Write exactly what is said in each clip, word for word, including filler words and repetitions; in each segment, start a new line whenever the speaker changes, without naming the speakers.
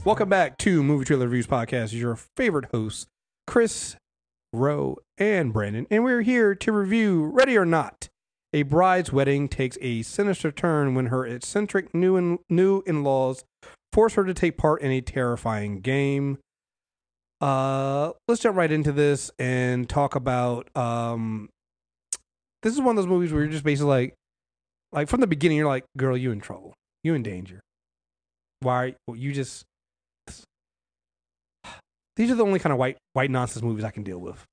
Welcome back to Movie Trailer Reviews Podcast. Your favorite hosts, Chris, Roe, and Brandon, and we're here to review Ready or Not. A bride's wedding takes a sinister turn when her eccentric new in, new in-laws force her to take part in a terrifying game. Uh, let's jump right into this and talk about. Um, this is one of those movies where you're just basically like, like from the beginning, you're like, "Girl, you in trouble. You in danger. Why? Well, you just." These are the only kind of white white nonsense movies I can deal with.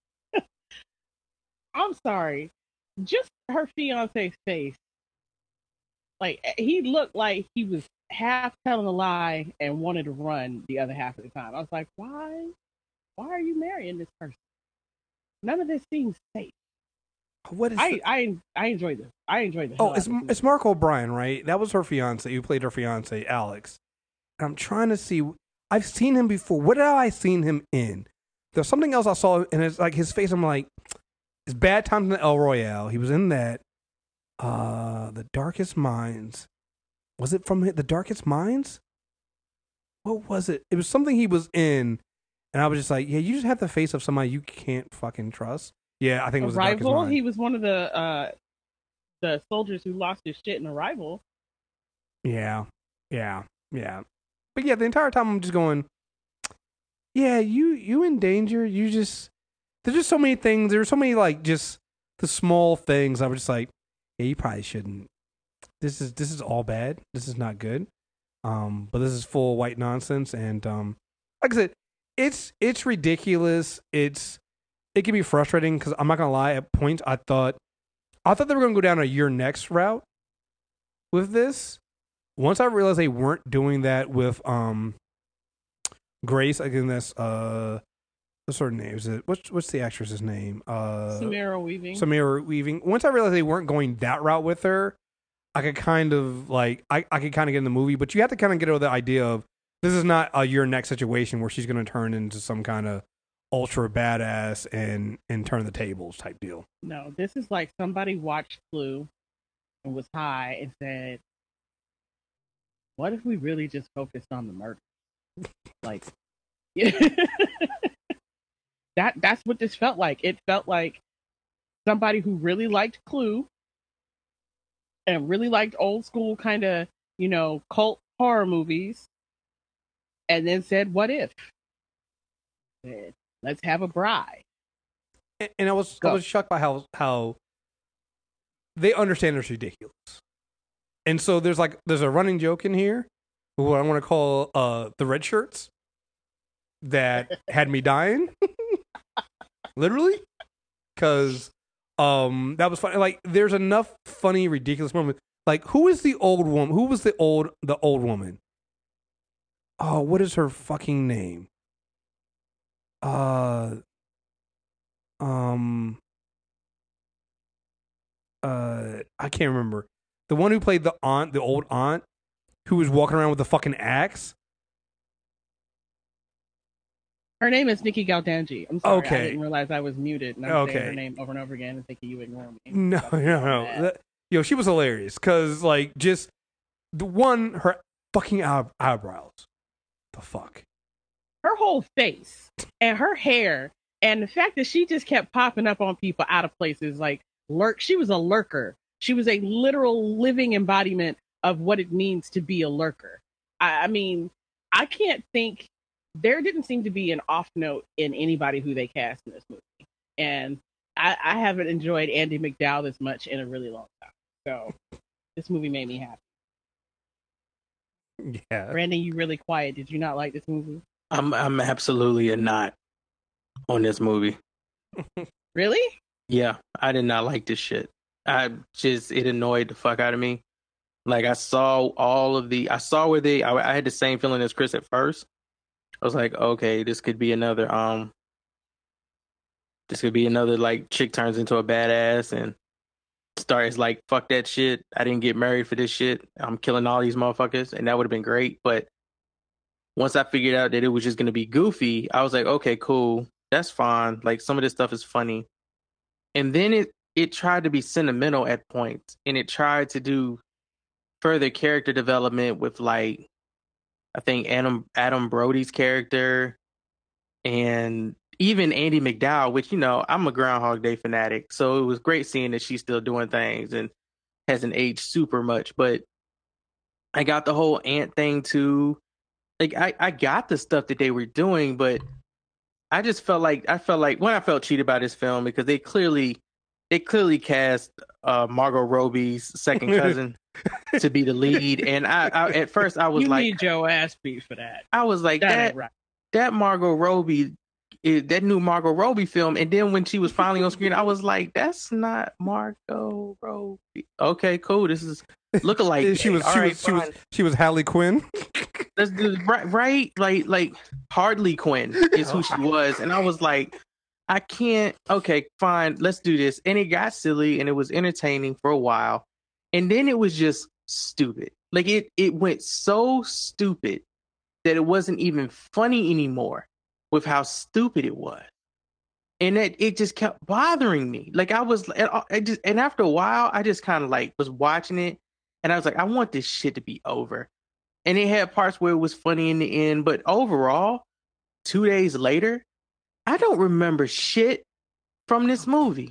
I'm sorry. Just her fiance's face. Like, he looked like he was half telling a lie and wanted to run the other half of the time. I was like, why? Why are you marrying this person? None of this seems safe.
What is
I
the...
I I enjoy this. I enjoy this.
Oh, it's it's Mark O'Brien, right? That was her fiance who played her fiance, Alex. And I'm trying to see. I've seen him before. What have I seen him in? There's something else I saw, and it's like his face. I'm like, it's Bad Times in the El Royale. He was in that. Uh, The Darkest Minds. Was it from The Darkest Minds? What was it? It was something he was in, and I was just like, yeah, you just have the face of somebody you can't fucking trust. Yeah, I think it was
Arrival.
The Darkest Minds.
He was one of the uh, the soldiers who lost his shit in Arrival.
Yeah, yeah, yeah. But yeah, the entire time I'm just going, yeah, you you in danger. You just there's just so many things. There's so many like just the small things. I was just like, yeah, you probably shouldn't. This is this is all bad. This is not good. Um, but this is full white nonsense, and um, like I said, it's it's ridiculous. It's it can be frustrating because I'm not gonna lie. At points, I thought I thought they were gonna go down a your next route with this. Once I realized they weren't doing that with um Grace, again, that's uh what's her name? Is it what's what's the actress's name? Uh
Samara Weaving.
Samara Weaving. Once I realized they weren't going that route with her, I could kind of like I, I could kind of get in the movie, but you have to kind of get over the idea of this is not a your next situation where she's gonna turn into some kind of ultra badass and and turn the tables type deal.
No, this is like somebody watched Clue and was high and said, what if we really just focused on the murder? Like, that that's what this felt like. It felt like somebody who really liked Clue and really liked old school kind of, you know, cult horror movies, and then said, what if? Said, let's have a bride.
And, and I was Go. I was shocked by how how they understand it's ridiculous. And so there's like there's a running joke in here, what I want to call uh, the red shirts, that had me dying, literally, because um that was funny. Like there's enough funny, ridiculous moments. Like who is the old woman? Who was the old the old woman? Oh, what is her fucking name? Uh, um, uh, I can't remember. The one who played the aunt, the old aunt, who was walking around with the fucking axe.
Her name is Nikki Galdanji. I'm sorry,
okay.
I didn't realize I was muted. And I'm
okay.
saying her name over and over again and thinking you ignore me.
No, no, no. That, yo, she was hilarious because, like, just the one, her fucking eye- eyebrows. The fuck.
Her whole face and her hair and the fact that she just kept popping up on people out of places, like lurk. She was a lurker. She was a literal living embodiment of what it means to be a lurker. I, I mean, I can't think, there didn't seem to be an off note in anybody who they cast in this movie. And I, I haven't enjoyed Andie MacDowell this much in a really long time. So this movie made me happy.
Yeah.
Brandon, you really quiet. Did you not like this movie?
I'm I'm absolutely a not on this movie.
Really?
Yeah, I did not like this shit. I just, it annoyed the fuck out of me. Like I saw all of the, I saw where they, I, I had the same feeling as Chris at first. I was like, okay, this could be another, um, this could be another like chick turns into a badass and starts like, fuck that shit. I didn't get married for this shit. I'm killing all these motherfuckers, and that would have been great. But once I figured out that it was just gonna be goofy, I was like, okay, cool, that's fine. Like some of this stuff is funny, and then it it tried to be sentimental at points, and it tried to do further character development with like I think Adam Adam Brody's character, and even Andy McDowell, which, you know, I'm a Groundhog Day fanatic, so it was great seeing that she's still doing things and hasn't aged super much. But I got the whole ant thing too. Like I, I got the stuff that they were doing, but I just felt like I felt like when I felt cheated by this film because they clearly they clearly cast uh, Margot Robbie's second cousin to be the lead, and I, I at first I was
you
like,
need Joe Aspie for that.
I was like
that,
that
ain't right.
that Margot Robbie, eh, that new Margot Robbie film, and then when she was finally on screen, I was like, that's not Margot Robbie. Okay, cool. This is lookalike.
she was
All
she
right,
was she
fine.
was she was Harley Quinn.
Let's do right, right, like like Harley Quinn is who she was, and I was like, I can't. Okay, fine, let's do this. And it got silly, and it was entertaining for a while, and then it was just stupid. Like it, it went so stupid that it wasn't even funny anymore with how stupid it was, and it it just kept bothering me. Like I was, I just, and after a while, I just kind of like was watching it, and I was like, I want this shit to be over. And it had parts where it was funny in the end, but overall, two days later, I don't remember shit from this movie.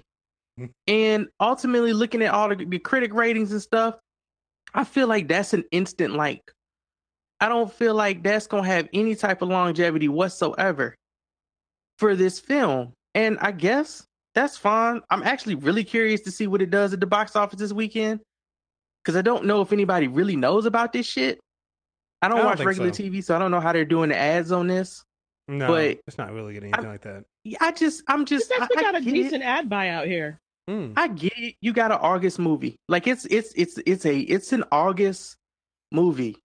And ultimately, looking at all the, the critic ratings and stuff, I feel like that's an instant like. I don't feel like that's going to have any type of longevity whatsoever for this film. And I guess that's fine. I'm actually really curious to see what it does at the box office this weekend, because I don't know if anybody really knows about this shit. I don't,
I don't
watch regular
so.
T V, so I don't know how they're doing the ads on this.
No,
but
it's not really getting anything
I,
like that.
I just, I'm just,
It's actually
I,
got
I
a
get
decent
it.
ad buy out here.
Mm.
I get it. You got an August movie, like it's, it's, it's, it's a, it's an August movie,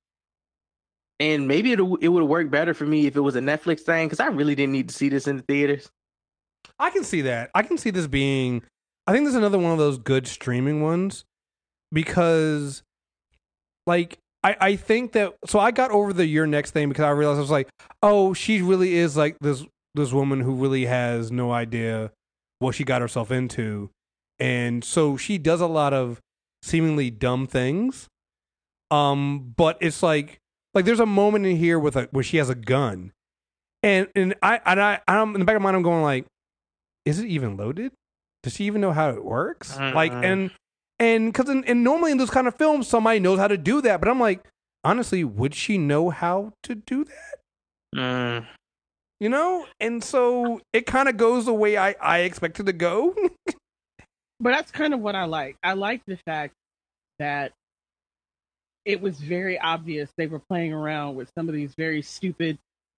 and maybe it it would work better for me if it was a Netflix thing, because I really didn't need to see this in the theaters.
I can see that. I can see this being. I think this is another one of those good streaming ones, because, like. I, I think that so I got over the your next thing because I realized I was like, oh, she really is like this this woman who really has no idea what she got herself into, and so she does a lot of seemingly dumb things. Um, but it's like like there's a moment in here with a where she has a gun, and and I and I I'm in the back of my mind I'm going like, is it even loaded? Does she even know how it works? Uh-huh. Like and. And because and normally in those kind of films, somebody knows how to do that. But I'm like, honestly, would she know how to do that?
Mm.
You know? And so it kind of goes the way I, I expected to go.
But that's kind of what I like. I like the fact that it was very obvious they were playing around with some of these very stupid,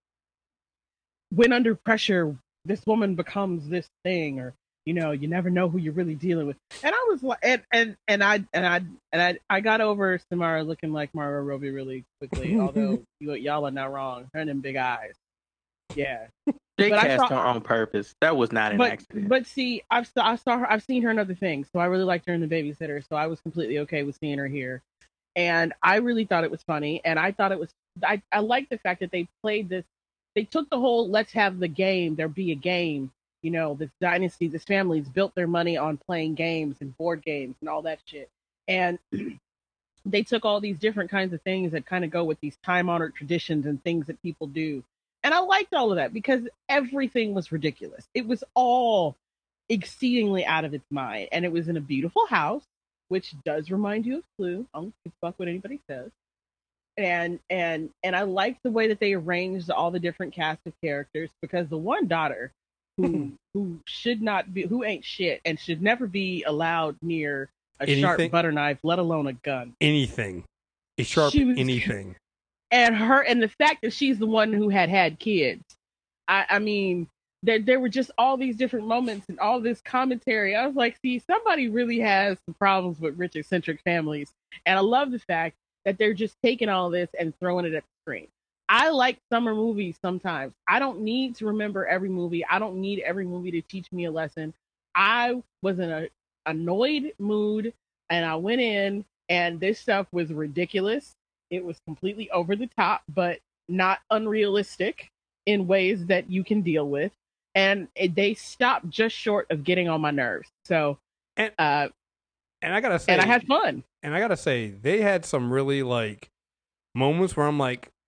when under pressure, this woman becomes this thing, or you know, you never know who you're really dealing with. And I was like, and and and I and I and I I got over Samara looking like Margot Robbie really quickly. Although you, y'all are not wrong, her and them big eyes, yeah.
They
but
cast
saw,
her on purpose. That was not an
but,
accident.
But see, I've I saw her. I've seen her in other things, so I really liked her in The Babysitter. So I was completely okay with seeing her here, and I really thought it was funny. And I thought it was. I I liked the fact that they played this. They took the whole "let's have the game, there be a game." You know, this dynasty, this family's built their money on playing games and board games and all that shit. And they took all these different kinds of things that kind of go with these time-honored traditions and things that people do. And I liked all of that because everything was ridiculous. It was all exceedingly out of its mind. And it was in a beautiful house, which does remind you of Clue. I don't give a fuck what anybody says. And and and I liked the way that they arranged all the different cast of characters, because the one daughter who who should not be, who ain't shit and should never be allowed near a anything, sharp butter knife, let alone a gun.
Anything. A sharp was, anything.
And her, and the fact that she's the one who had had kids. I, I mean, there, there were just all these different moments and all this commentary. I was like, see, somebody really has some problems with rich, eccentric families. And I love the fact that they're just taking all this and throwing it at the screen. I like summer movies sometimes. I don't need to remember every movie. I don't need every movie to teach me a lesson. I was in a annoyed mood, and I went in, and this stuff was ridiculous. It was completely over the top, but not unrealistic in ways that you can deal with. And it, they stopped just short of getting on my nerves. So,
and,
uh,
and I gotta say,
and I had fun.
And I gotta say, they had some really like moments where I'm like,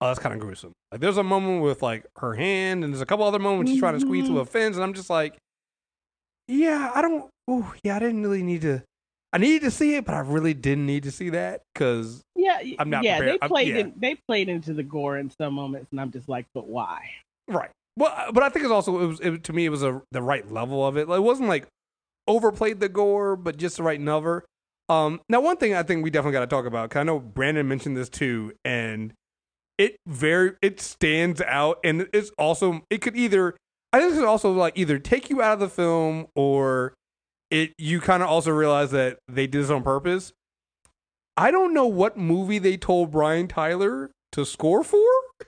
oh, that's kind of gruesome. Like, there's a moment with like her hand, and there's a couple other moments she's trying to squeeze through a fence, and I'm just like, yeah, I don't. Oh, yeah, I didn't really need to. I needed to see it, but I really didn't need to see that because
yeah,
I'm not
yeah.
prepared.
They played
I'm, yeah.
in, they played into the gore in some moments, and I'm just like, but why?
Right. Well, but I think it's also it was it, to me it was a the right level of it. Like, it wasn't like overplayed the gore, but just the right number. Um, now, one thing I think we definitely got to talk about, because I know Brandon mentioned this too, and it very it stands out, and it's also it could either I think it could also like either take you out of the film, or it you kind of also realize that they did this on purpose. I don't know what movie they told Brian Tyler to score for,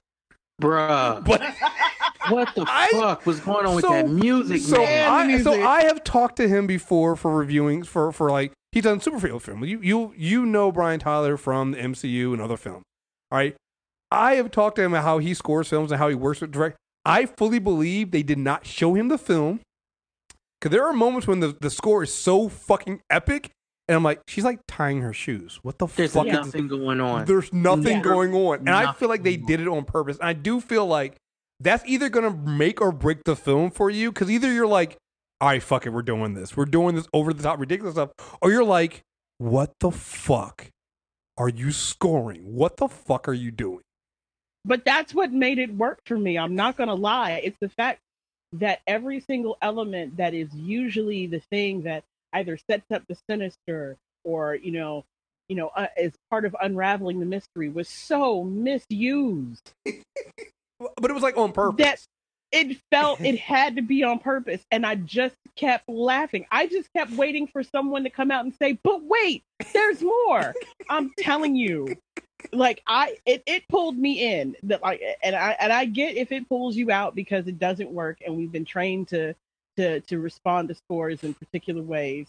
bruh.
but
what the
I,
fuck was going on
so,
with that music,
so
man?
I,
music.
so I have talked to him before for reviewing for for like he's done superhero film. You you you know Brian Tyler from the M C U and other films. All right, I have talked to him about how he scores films and how he works with direct. I fully believe they did not show him the film because there are moments when the, the score is so fucking epic, and I'm like, she's like tying her shoes. What the
There's
fuck?
nothing
is
going on.
There's nothing
Yeah.
going on, and I feel like they
Nothing.
did it on purpose. And I do feel like that's either gonna make or break the film for you, because either you're like, all right, fuck it, we're doing this, we're doing this over the top ridiculous stuff, or you're like, what the fuck are you scoring? What the fuck are you doing?
But that's what made it work for me. I'm not going to lie. It's the fact that every single element that is usually the thing that either sets up the sinister or, you know, you know, uh, is part of unraveling the mystery was so misused
But it was like on purpose.
that it felt it had to be on purpose. And I just kept laughing. I just kept waiting for someone to come out and say, but wait, there's more. I'm telling you. Like I, it, it pulled me in. That like, and I and I get if it pulls you out because it doesn't work, and we've been trained to to to respond to scores in particular ways.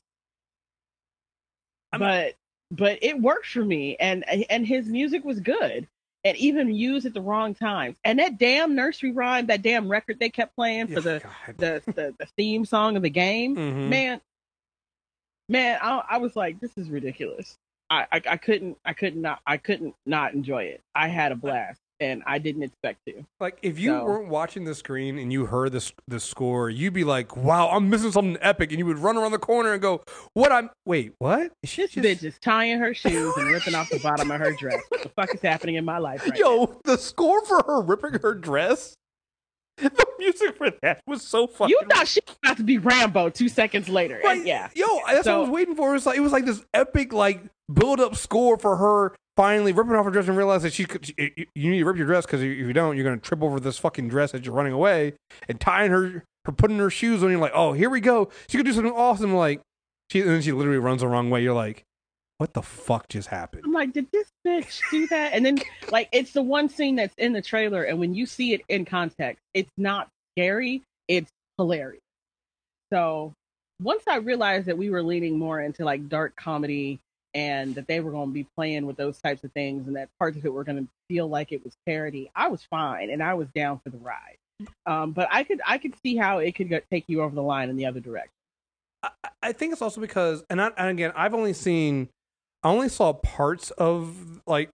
I'm-
but but it worked for me, and and his music was good, and even used at the wrong times. And that damn nursery rhyme, that damn record they kept playing for
Yeah,
the,
God.
the the the theme song of the game,
Mhm.
man, man, I, I was like, this is ridiculous. I, I, I couldn't I couldn't not I couldn't not enjoy it. I had a blast, and I didn't expect to.
Like, if you
So-
weren't watching the screen and you heard this the score, you'd be like, wow, I'm missing something epic, and you would run around the corner and go, what? I'm wait, what? Is she
This
just-
bitch is tying her shoes and ripping off the bottom of her dress. What the fuck is happening in my life right
Yo,
now?
the score for her ripping her dress, the music for that was so fucking.
You thought she was about to be Rambo two seconds later.
Right.
And yeah.
Yo, that's what
So-
I was waiting for. It was like it was like this epic like build up score for her finally ripping off her dress and realize that she could. She, you- you need to rip your dress because if you don't, you're gonna trip over this fucking dress as you're running away, and tying her, her putting her shoes on. You're like, oh, here we go. She could do something awesome. Like she, and then she literally runs the wrong way. You're like, what the fuck just happened?
I'm like, did this bitch do that? And then, like, it's the one scene that's in the trailer, and when you see it in context, it's not scary, it's hilarious. So, once I realized that we were leaning more into like dark comedy and that they were going to be playing with those types of things, and that parts of it were going to feel like it was parody, I was fine, and I was down for the ride. Um, but I could, I could see how it could go, take you over the line in the other direction.
I, I think it's also because, and, I, and again, I've only seen, I only saw parts of like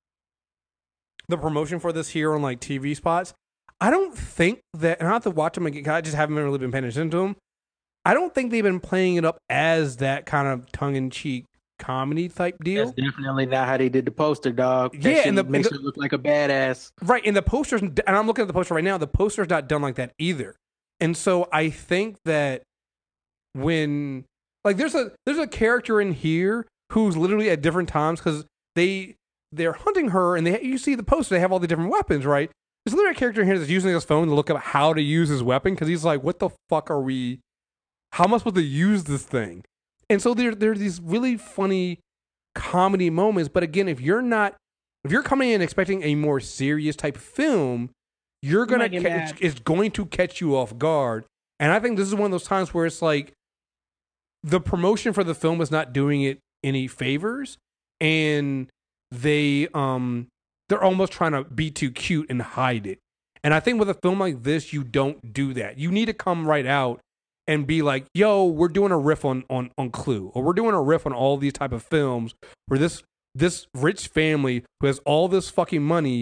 the promotion for this here on like T V spots. I don't think that, and I have to watch them again. 'Cause I just haven't really been paying attention to them. I don't think they've been playing it up as that kind of tongue in cheek comedy type deal.
That's definitely not how they did the poster, dog. That
Yeah,
shit
and the-
makes
and the-
her look like a badass.
Right, and the posters, and I'm looking at the poster right now, the poster's not done like that either. And so I think that when, like, there's a there's a character in here who's literally at different times, because they, they're hunting her, and they you see the poster, they have all the different weapons, right? There's literally a character in here that's using his phone to look up how to use his weapon, because he's like, what the fuck are we, how am I supposed to use this thing? And so there, there are these really funny comedy moments, but again, if you're not, if you're coming in expecting a more serious type of film, you're gonna
might get
ca-
mad.
it's, it's going to catch you off guard. And I think this is one of those times where it's like the promotion for the film is not doing it any favors, and they um they're almost trying to be too cute and hide it. And I think with a film like this, you don't do that. You need to come right out and be like, yo, we're doing a riff on, on, on Clue, or we're doing a riff on all these type of films where this this rich family who has all this fucking money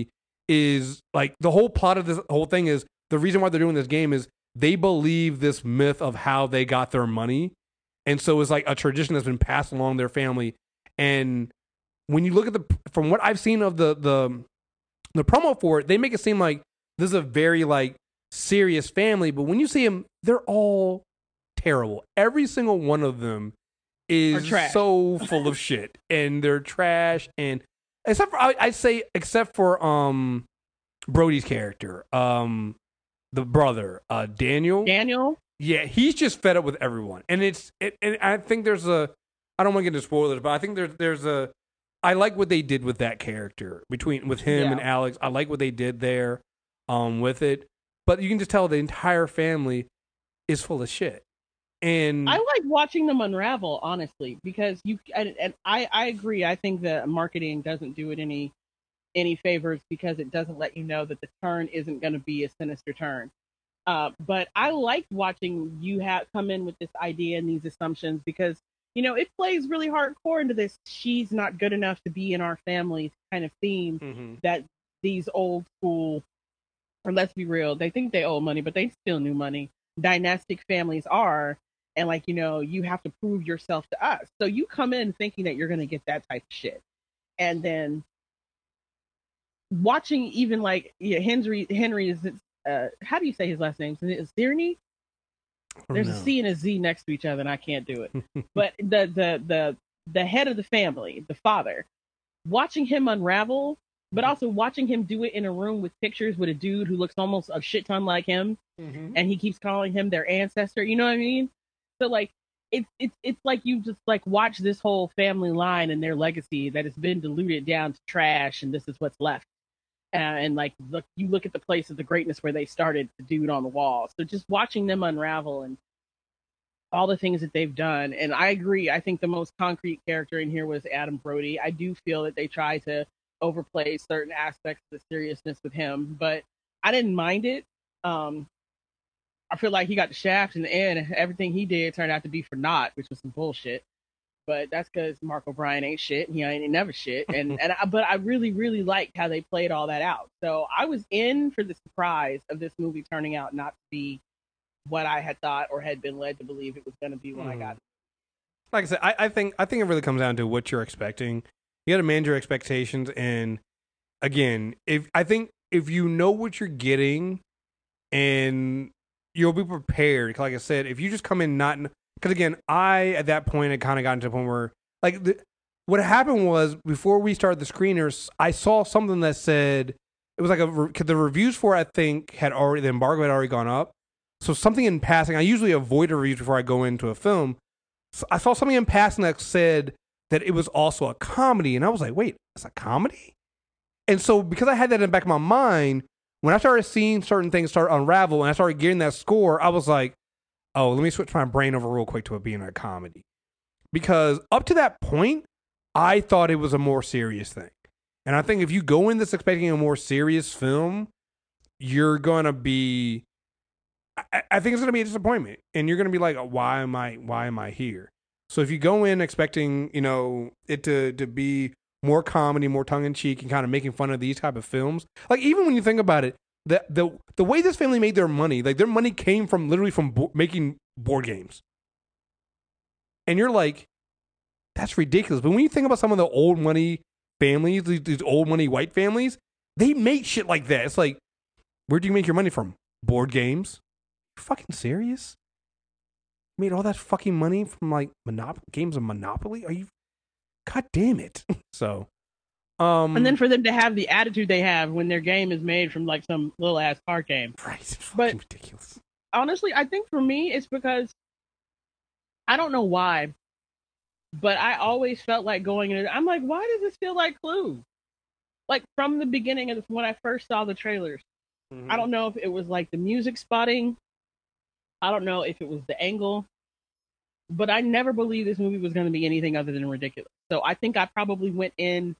is like the whole plot of this whole thing is the reason why they're doing this game is they believe this myth of how they got their money. And so it's like a tradition that's been passed along their family. And when you look at the, from what I've seen of the, the, the promo for it, they make it seem like this is a very like serious family. But when you see them, they're all terrible. Every single one of them is so full of shit, and they're trash. And except for, I, I'd say, except for um, Brody's character, um, the brother, uh, Daniel.
Daniel.
Yeah, he's just fed up with everyone, and it's. It, and I think there's a. I don't want to get into spoilers, but I think there's there's a. I like what they did with that character between with him
Yeah.
and Alex. I like what they did there, um, with it. But you can just tell the entire family is full of shit. And
I like watching them unravel, honestly, because you and, and I, I agree. I think that marketing doesn't do it any any favors because it doesn't let you know that the turn isn't going to be a sinister turn. Uh, but I like watching you have come in with this idea and these assumptions because you know it plays really hardcore into this. She's not good enough to be in our family kind of theme
mm-hmm.
that these old school, or let's be real, they think they owe money, but they still new money. Dynastic families are. And like, you know, you have to prove yourself to us. So you come in thinking that you're going to get that type of shit. And then watching even like yeah, Henry, Henry is, uh, how do you say his last name? Is it Zirny? There's
know.
a C and a Z next to each other and I can't do it. But the, the, the, the head of the family, the father, watching him unravel, but also watching him do it in a room with pictures with a dude who looks almost a shit ton like him. Mm-hmm. And he keeps calling him their ancestor. You know what I mean? So like it's it's it's like you just like watch this whole family line and their legacy that has been diluted down to trash, and this is what's left. Uh, and like look, you look at the place of the greatness where they started, the dude on the wall. So just watching them unravel and all the things that they've done. And I agree. I think the most concrete character in here was Adam Brody. I do feel that they try to overplay certain aspects of the seriousness with him, but I didn't mind it. Um, I feel like he got the shaft in the end, and everything he did turned out to be for naught, which was some bullshit. But that's because Mark O'Brien ain't shit. He ain't never shit. And and I, but I really really liked how they played all that out. So I was in for the surprise of this movie turning out not to be what I had thought or had been led to believe it was going to be when mm. I got it.
Like I said, I, I think I think it really comes down to what you're expecting. You got to manage your expectations, and again, if I think if you know what you're getting, and you'll be prepared. Like I said, if you just come in not, because again, I at that point had kind of gotten to a point where, like, the, what happened was before we started the screeners, I saw something that said it was like a because the reviews for it, I think had already the embargo had already gone up. So something in passing, I usually avoid reviews before I go into a film. So I saw something in passing that said that it was also a comedy, and I was like, wait, it's a comedy? And so because I had that in the back of my mind. When I started seeing certain things start unravel and I started getting that score, I was like, oh, let me switch my brain over real quick to it being a comedy. Because up to that point, I thought it was a more serious thing. And I think if you go in this expecting a more serious film, you're going to be, I, I think it's going to be a disappointment. And you're going to be like, oh, why am I, why am I here? So if you go in expecting, you know, it to, to be more comedy, more tongue-in-cheek, and kind of making fun of these type of films. Like, even when you think about it, the the the way this family made their money, like, their money came from literally from bo- making board games. And you're like, that's ridiculous. But when you think about some of the old money families, these, these old money white families, they make shit like that. It's like, where do you make your money from? Board games? You fucking serious? You made all that fucking money from, like, monop- games of Monopoly? Are you... God damn it. So, um,
and then for them to have the attitude they have when their game is made from like some little ass card game.
Right. It's fucking
but
ridiculous.
Honestly, I think for me, it's because I don't know why, but I always felt like going in. I'm like, why does this feel like Clue? Like from the beginning of when I first saw the trailers, mm-hmm. I don't know if it was like the music spotting. I don't know if it was the angle. But I never believed this movie was going to be anything other than ridiculous. So I think I probably went in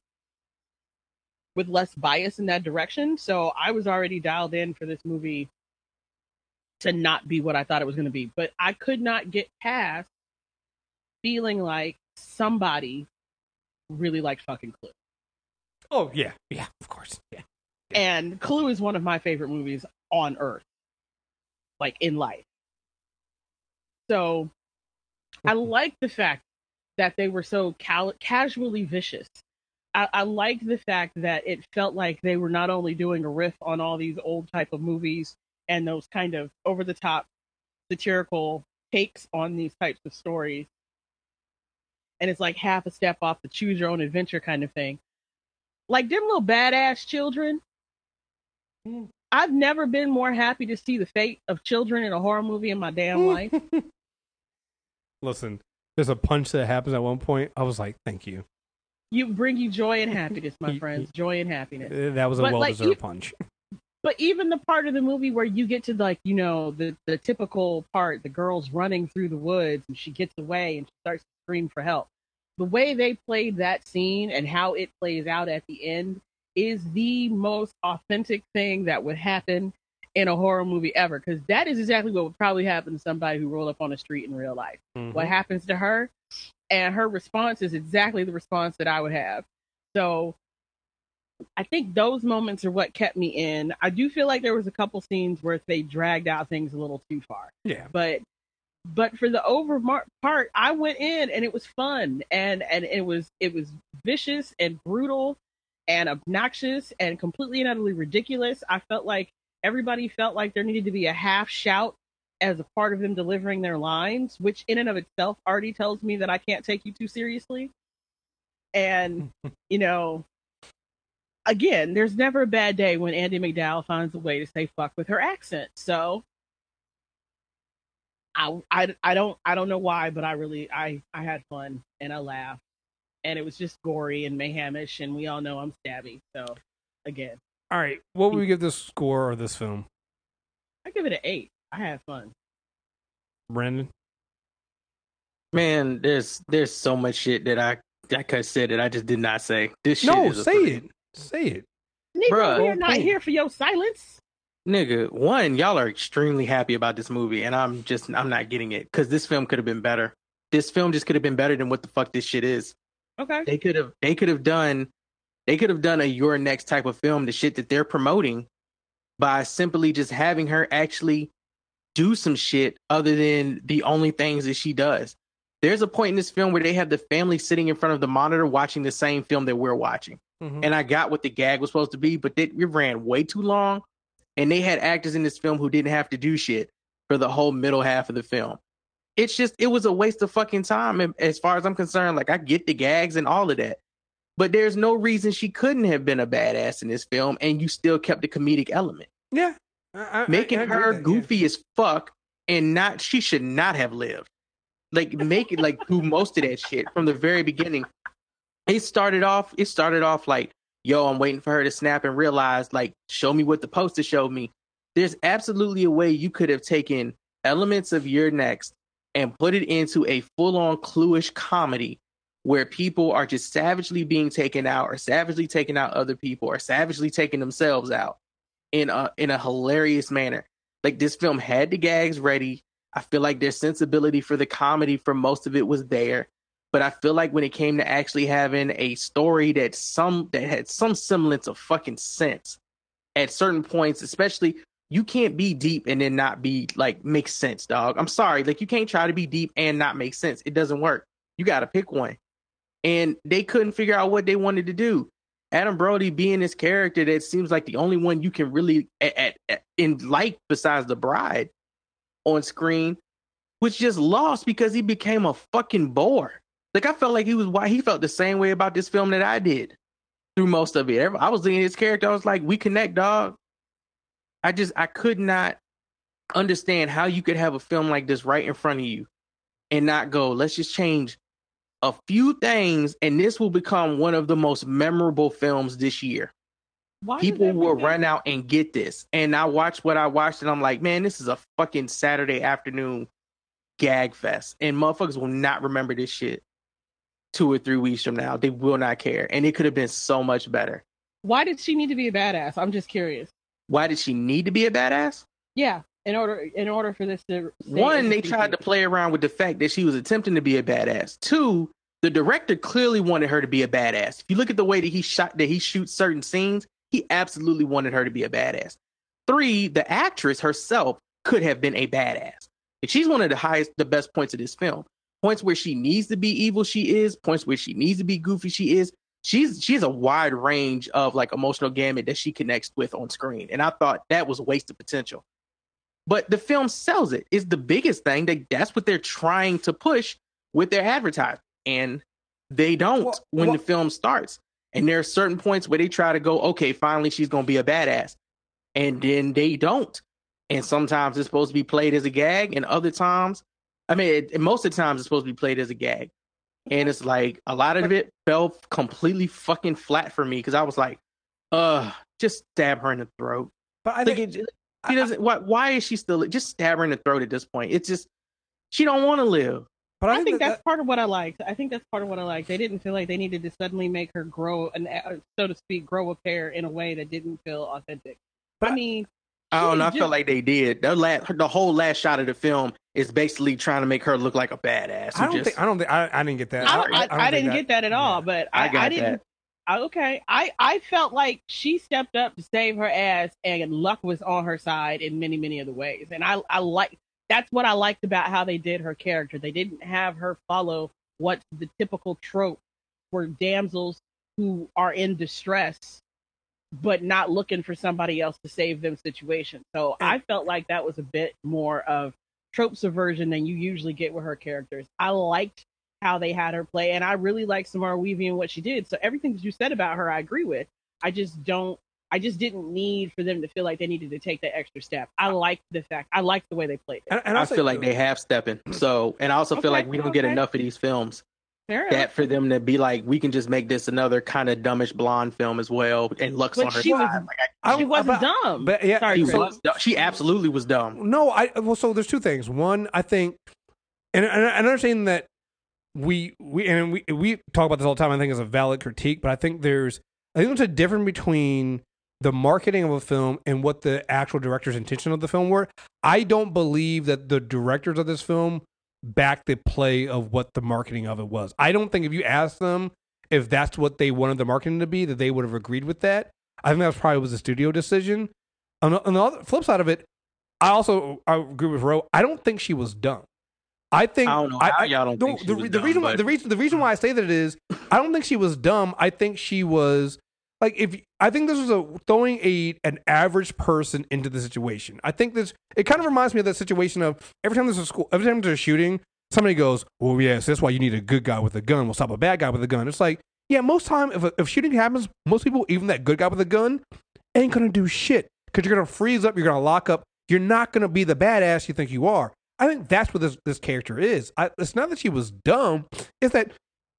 with less bias in that direction. So I was already dialed in for this movie to not be what I thought it was going to be. But I could not get past feeling like somebody really liked fucking Clue.
Oh, yeah. Yeah, of course. Yeah.
And Clue is one of my favorite movies on earth, like in life. So I like the fact that they were so cal- casually vicious. I, I like the fact that it felt like they were not only doing a riff on all these old type of movies and those kind of over the top satirical takes on these types of stories, and it's like half a step off the choose your own adventure kind of thing. Like them little badass children. I've never been more happy to see the fate of children in a horror movie in my damn life.
Listen, there's a punch that happens at one point. I was like, thank you.
You bring you joy and happiness, my friends. Joy and happiness.
That was a
but
well-deserved
like,
punch.
But even the part of the movie where you get to, like, you know, the, the typical part, the girl's running through the woods and she gets away and she starts to scream for help. The way they played that scene and how it plays out at the end is the most authentic thing that would happen in a horror movie ever. Because that is exactly what would probably happen to somebody who rolled up on the street in real life. Mm-hmm. What happens to her? And her response is exactly the response that I would have. So I think those moments are what kept me in. I do feel like there was a couple scenes where they dragged out things a little too far.
Yeah.
But but for the over part, I went in and it was fun and and it was it was vicious and brutal and obnoxious and completely and utterly ridiculous. I felt like everybody felt like there needed to be a half shout as a part of them delivering their lines, which in and of itself already tells me that I can't take you too seriously. And, you know, again, there's never a bad day when Andie MacDowell finds a way to say fuck with her accent. So I, I, I don't I don't know why, but I really I, I had fun and I laughed. And it was just gory and mayhemish, and we all know I'm stabby. So again.
All right. What would we give this score or this film?
I give it an eight. I had fun.
Brandon?
Man, there's there's so much shit that I I could have said that I just did not say. This shit
no,
is
say it. Say it.
Nigga,
Bruh,
we're not here for your silence.
Nigga, one, y'all are extremely happy about this movie, and I'm just I'm not getting it because this film could have been better. This film just could have been better than what the fuck this shit is.
Okay.
They could have they could have done they could have done a Your Next type of film, the shit that they're promoting, by simply just having her actually do some shit other than the only things that she does. There's a point in this film where they have the family sitting in front of the monitor watching the same film that we're watching. Mm-hmm. And I got what the gag was supposed to be, but it ran way too long. And they had actors in this film who didn't have to do shit for the whole middle half of the film. It's just, it was a waste of fucking time. As far as I'm concerned, like, I get the gags and all of that, but there's no reason she couldn't have been a badass in this film and you still kept the comedic element.
Yeah. I,
Making
I, I
her
that,
goofy
yeah.
as fuck and not, she should not have lived. Like, make it, like, do most of that shit from the very beginning. It started off, it started off like, yo, I'm waiting for her to snap and realize, like, show me what the poster showed me. There's absolutely a way you could have taken elements of Your Next and put it into a full-on Cluish comedy where people are just savagely being taken out or savagely taking out other people or savagely taking themselves out in a in a hilarious manner. Like, this film had the gags ready. I feel like their sensibility for the comedy for most of it was there. But I feel like when it came to actually having a story that some that had some semblance of fucking sense at certain points, especially, you can't be deep and then not be like make sense, dog. I'm sorry. Like, you can't try to be deep and not make sense. It doesn't work. You got to pick one. And they couldn't figure out what they wanted to do. Adam Brody being this character that seems like the only one you can really at, at, at, in like besides the bride on screen was just lost because he became a fucking bore. Like, I felt like he was why he felt the same way about this film that I did through most of it. I was looking at his character. I was like, we connect, dog. I just, I could not understand how you could have a film like this right in front of you and not go, let's just change a few things and this will become one of the most memorable films this year. Why People will run out and get this. And I watched what I watched and I'm like, man, this is a fucking Saturday afternoon gag fest. And motherfuckers will not remember this shit two or three weeks from now. They will not care. And it could have been so much better.
Why did she need to be a badass? I'm just curious.
Why did she need to be a badass?
Yeah, in order in order for this to...
One, they tried to play around with the fact that she was attempting to be a badass. Two, the director clearly wanted her to be a badass. If you look at the way that he shot, that he shoots certain scenes, He absolutely wanted her to be a badass. Three, the actress herself could have been a badass. And she's one of the highest, the best points of this film. Points where she needs to be evil, she is. Points where she needs to be goofy, she is. She's she's a wide range of like emotional gamut that she connects with on screen. And I thought that was wasted potential. But the film sells it. It's the biggest thing. That that's what they're trying to push with their advertising. And they don't well, when well, the film starts. And there are certain points where they try to go, okay, finally she's going to be a badass. And then they don't. And sometimes it's supposed to be played as a gag. And other times, I mean, it, most of the times it's supposed to be played as a gag. And it's like a lot of it fell completely fucking flat for me because I was like, uh, just stab her in the throat.
But I
like
think
it, she doesn't. Why, why is she still just stab her in the throat at this point? It's just she don't want to live.
But I, I think, think that, that's that, part of what I liked. I think that's part of what I liked. They didn't feel like they needed to suddenly make her grow, an, so to speak, grow a pair in a way that didn't feel authentic. But I mean,
I don't know. I felt like they did. The last, the whole last shot of the film is basically trying to make her look like a badass.
I don't
just,
think. I don't think. I, I didn't get that.
I, don't, I, I, don't I didn't that, get that at all. Yeah. But I,
I, got
I didn't.
That.
I, okay, I I felt like she stepped up to save her ass, and luck was on her side in many many other ways. And I I like that's what I liked about how they did her character. They didn't have her follow what's the typical trope for damsels who are in distress, but not looking for somebody else to save them situation. So I felt like that was a bit more of trope subversion than you usually get with her characters. I liked how they had her play, and I really liked Samara Weaving and what she did. So everything that you said about her, I agree with. I just don't, I just didn't need for them to feel like they needed to take that extra step. I liked the fact, I liked the way they played it.
And, and I feel like they have stepping. So, and I also feel
Okay,
like we don't
okay.
get enough of these films.
Fair
That
enough.
for them to be like, we can just make this another kind of dumbish blonde film as well, and Lux
But
on her
she
side.
was-
Like, I,
She wasn't
but-
dumb.
but yeah,
Sorry,
she,
Chris.
was, dumb. She absolutely was dumb.
No, I well. So there's two things. One, I think, and, and I understand that we we and we we talk about this all the time. I think it's a valid critique, but I think there's I think there's a difference between the marketing of a film and what the actual director's intention of the film were. I don't believe that the directors of this film backed the play of what the marketing of it was. I don't think if you ask them if that's what they wanted the marketing to be, that they would have agreed with that. I think that was probably was a studio decision. On the, on the other, flip side of it, I also I agree with Ro. I don't think she was dumb. I think
I don't know how y'all don't
no,
think she
the,
was
the
dumb,
reason why,
but-
the reason the reason why I say that it is I don't think she was dumb. I think she was like if I think this was a throwing a an average person into the situation. I think this it kind of reminds me of that situation of every time there's a school every time there's a shooting, somebody goes, "Well, yes, that's why you need a good guy with a gun. We'll stop a bad guy with a gun." It's like, yeah, most time if a, if shooting happens, most people, even that good guy with a gun, ain't gonna do shit because you're gonna freeze up, you're gonna lock up, you're not gonna be the badass you think you are. I think that's what this this character is. I, it's not that she was dumb; it's that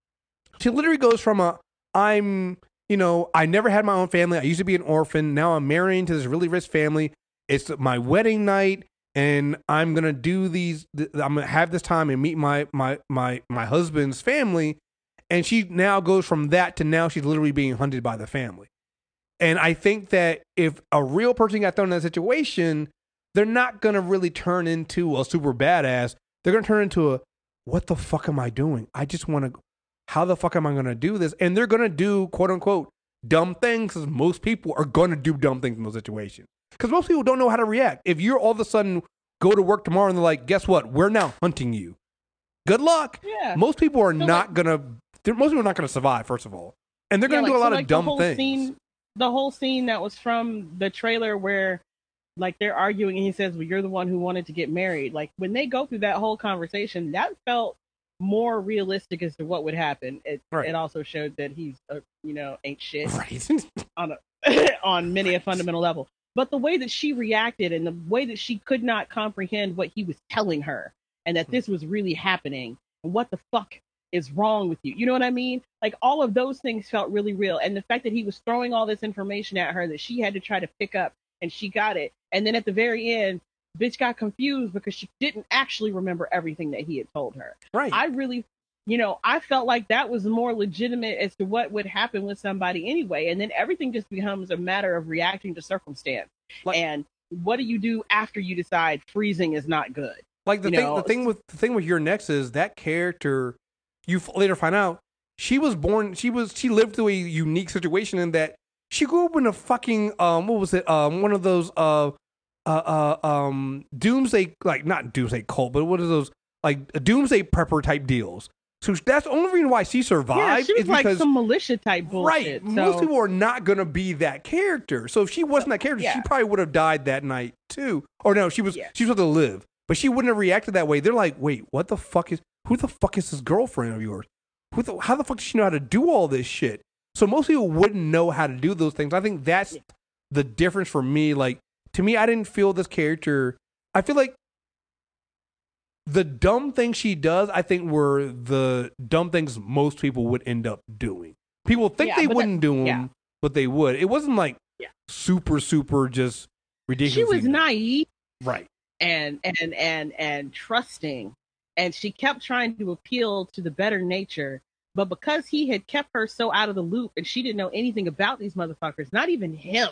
she literally goes from a I'm you know I never had my own family. I used to be an orphan. Now I'm marrying to this really rich family. It's my wedding night, and I'm gonna do these. Th- I'm gonna have this time and meet my my my my husband's family. And she now goes from that to now she's literally being hunted by the family. And I think that if a real person got thrown in that situation, they're not going to really turn into a super badass. They're going to turn into a, what the fuck am I doing? I just want to, how the fuck am I going to do this? And they're going to do, quote unquote, dumb things because most people are going to do dumb things in those situations. Because most people don't know how to react. If you're all of a sudden go to work tomorrow and they're like, guess what? We're now hunting you. Good luck.
Yeah.
Most people are
So,
not
like-
going to, most people are not going to survive, first of all. And they're going to
Yeah,
do a
like-
lot
so,
of
like,
dumb
the whole
things.
Scene, the whole scene that was from the trailer where, like, they're arguing and he says, well, you're the one who wanted to get married. Like, when they go through that whole conversation, that felt more realistic as to what would happen. It,
Right.
it also showed that he's, a, you know, ain't shit
Right.
on a, on many a fundamental level. But the way that she reacted and the way that she could not comprehend what he was telling her and that this was really happening and what the fuck is wrong with you. You know what I mean? Like, all of those things felt really real. And the fact that he was throwing all this information at her that she had to try to pick up and she got it. And then at the very end, bitch got confused because she didn't actually remember everything that he had told her.
Right.
I really, you know, I felt like that was more legitimate as to what would happen with somebody anyway. And then everything just becomes a matter of reacting to circumstance.
Like-
and what do you do after you decide freezing is not good?
Like the
You
thing,
know,
the thing with the thing with your next is that character. You f- later find out she was born. She was she lived through a unique situation in that she grew up in a fucking um, what was it? Um, one of those uh, uh, uh um, doomsday like not doomsday cult, but what are those like doomsday prepper type deals? So that's the only reason why she survived.
Yeah, she was
is
like
because,
some militia type bullshit.
Right.
So.
Most people are not going to be that character. So if she wasn't that character,
Yeah.
she probably would have died that night too. Or no, she was
Yeah.
she was supposed to live, but she wouldn't have reacted that way. They're like, wait, what the fuck is who the fuck is this girlfriend of yours? Who the, how the fuck does she know how to do all this shit? So most people wouldn't know how to do those things. I think that's
Yeah.
the difference for me. Like to me, I didn't feel this character. I feel like the dumb things she does, I think, were the dumb things most people would end up doing. People think
Yeah,
they
but
wouldn't do them,
yeah.
but they would. It wasn't like
Yeah.
super, super just ridiculous.
She was naive
right.
and and and and trusting, and she kept trying to appeal to the better nature. But because he had kept her so out of the loop, and she didn't know anything about these motherfuckers, not even him,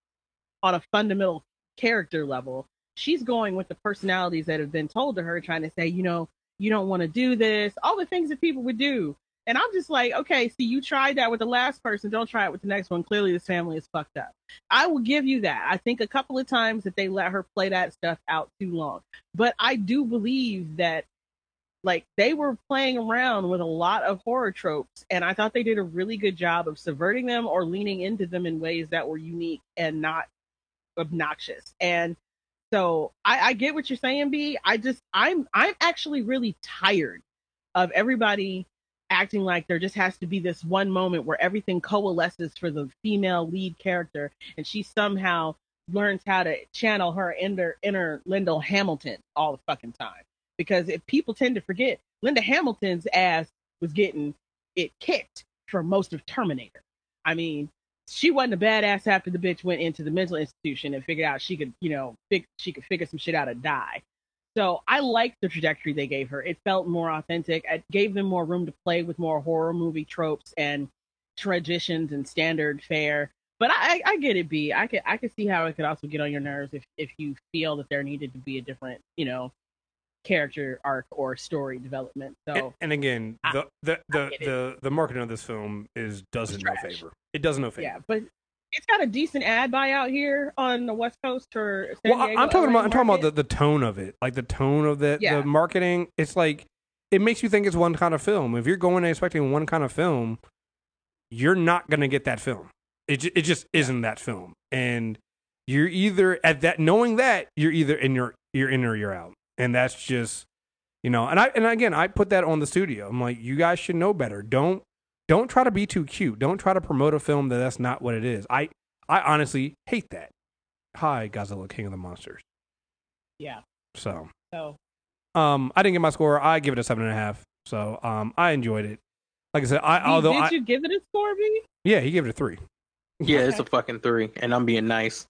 on a fundamental character level, she's going with the personalities that have been told to her, trying to say, you know, you don't want to do this, all the things that people would do. And I'm just like, okay, see, you tried that with the last person. Don't try it with the next one. Clearly, this family is fucked up. I will give you that. I think a couple of times that they let her play that stuff out too long. But I do believe that, like, they were playing around with a lot of horror tropes. And I thought they did a really good job of subverting them or leaning into them in ways that were unique and not obnoxious. And so I, I get what you're saying, B. I just I'm I'm actually really tired of everybody acting like there just has to be this one moment where everything coalesces for the female lead character, and she somehow learns how to channel her inner inner Linda Hamilton all the fucking time. Because if people tend to forget, Linda Hamilton's ass was getting it kicked for most of Terminator. I mean, she wasn't a badass after the bitch went into the mental institution and figured out she could, you know, fig- she could figure some shit out and die. So I liked the trajectory they gave her. It felt more authentic. It gave them more room to play with more horror movie tropes and traditions and standard fare. But I, I get it, B. I could I could see how it could also get on your nerves if, if you feel that there needed to be a different, you know, character arc or story development. So
And, and again,
I-
the the the,
get it.
the, the marketing of this film is does
It's
it no
trash.
favor. It does no favor.
yeah, but it's got a decent ad buy out here on the West Coast for San
Well, I-
Diego,
I'm talking
L A
about I'm talking about
market.
the, the tone of it, like the tone of the
Yeah.
the marketing. It's like it makes you think it's one kind of film. If you're going and expecting one kind of film, you're not gonna get that film. It ju- it just isn't that film, and you're either at that knowing that you're either in your you're in or you're out, and that's just you know. And I and again I put that on the studio. I'm like, you guys should know better. Don't don't try to be too cute. Don't try to promote a film that that's not what it is. I I honestly hate that. Hi, Godzilla, King of the Monsters.
Yeah.
So,
So
um, I didn't get my score. I give it a seven and a half. So, um, I enjoyed it. Like I said, I
B,
although
did
I,
you give it a score, B?
yeah, he gave it a three.
Yeah, it's a fucking three, and I'm being nice.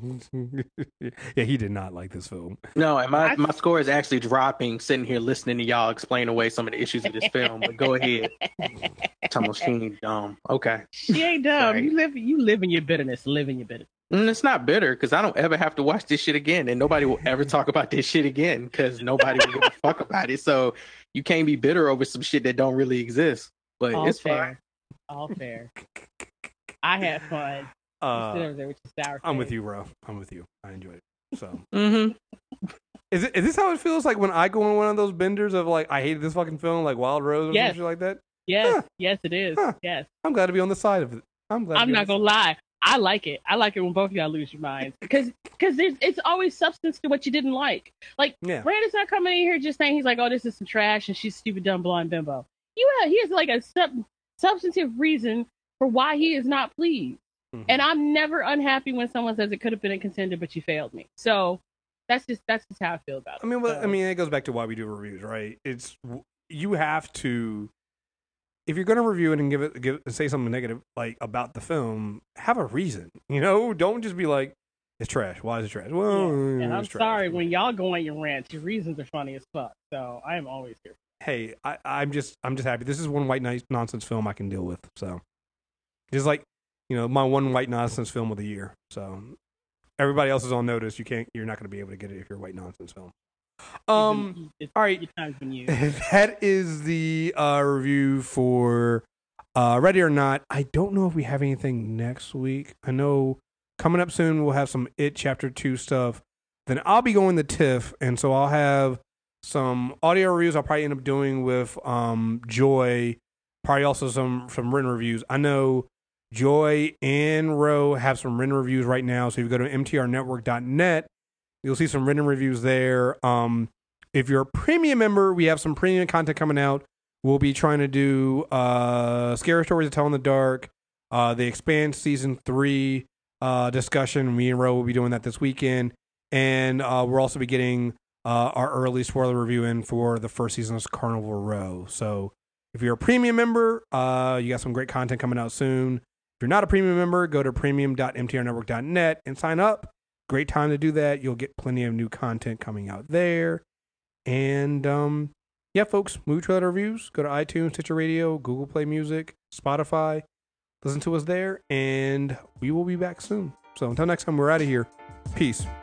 Yeah, he did not like this film.
No, and my,
I-
my score is actually dropping, sitting here listening to y'all explain away some of the issues of this film. But go ahead. Thomas, she ain't dumb. Okay.
She ain't dumb.
Right.
You live you live in your bitterness. Live in your bitterness.
And it's not bitter because I don't ever have to watch this shit again, and nobody will ever talk about this shit again because nobody will give a fuck about it. So you can't be bitter over some shit that don't really exist. But
All
it's
fair. All fair. I had fun. You sit
Uh,
over there with your sour
I'm
face.
with you, bro. I'm with you. I enjoyed it. So,
fine. Mm-hmm.
is it is this how it feels like when I go on one of those benders of like I hated this fucking film, like Wild Rose or
Yes.
some shit like that?
Yes,
Huh.
yes, it is.
Huh.
Yes.
I'm glad to be on the side of it. I'm glad. to
I'm
be on
not
the
gonna lie. I like it. I like it when both of y'all lose your minds because because there's it's always substance to what you didn't like. Like
Yeah.
Brandon's not coming in here just saying he's like, oh, this is some trash and she's stupid, dumb, blonde bimbo. You have he has like a sub- substantive reason for why he is not pleased.
Mhm.
And I'm never unhappy when someone says it could have been a contender, but you failed me. So that's just that's just how I feel about it.
I mean, well,
So,
I mean, it goes back to why we do reviews, right? It's you have to, if you're going to review it and give it, give say something negative like about the film, have a reason. You know, don't just be like, it's trash. Why is it trash?
yeah.
Well,
And I'm
it's trash.
sorry when y'all go on your rants. Your reasons are funny as fuck. So I am always here.
Hey, I, I'm just, I'm just happy. This is one white nice nonsense film I can deal with. So, just like, you know, my one white nonsense film of the year. So, everybody else is on notice. You can't, you're not going to be able to get it if you're a white nonsense film. Um.
It's-
all right.
your time's been used.
That is the uh, review for Uh, Ready or Not. I don't know if we have anything next week. I know coming up soon we'll have some It Chapter Two stuff. Then I'll be going to TIFF, and so I'll have some audio reviews. I'll probably end up doing with um, Joy. Probably also some some written reviews. I know Joy and Ro have some written reviews right now. So if you go to m t r network dot net, you'll see some written reviews there. Um, if you're a premium member, we have some premium content coming out. We'll be trying to do uh, Scary Stories to Tell in the Dark, uh, the Expanse Season three uh, discussion. Me and Ro will be doing that this weekend. And uh, we'll also be getting uh, our early spoiler review in for the first season of Carnival Row. So if you're a premium member, uh, you got some great content coming out soon. If you're not a premium member, go to premium dot m t r network dot net and sign up. Great time to do that. You'll get plenty of new content coming out there. And um, yeah, folks, movie trailer reviews. Go to iTunes, Stitcher Radio, Google Play Music, Spotify. Listen to us there, and we will be back soon. So until next time, we're out of here. Peace.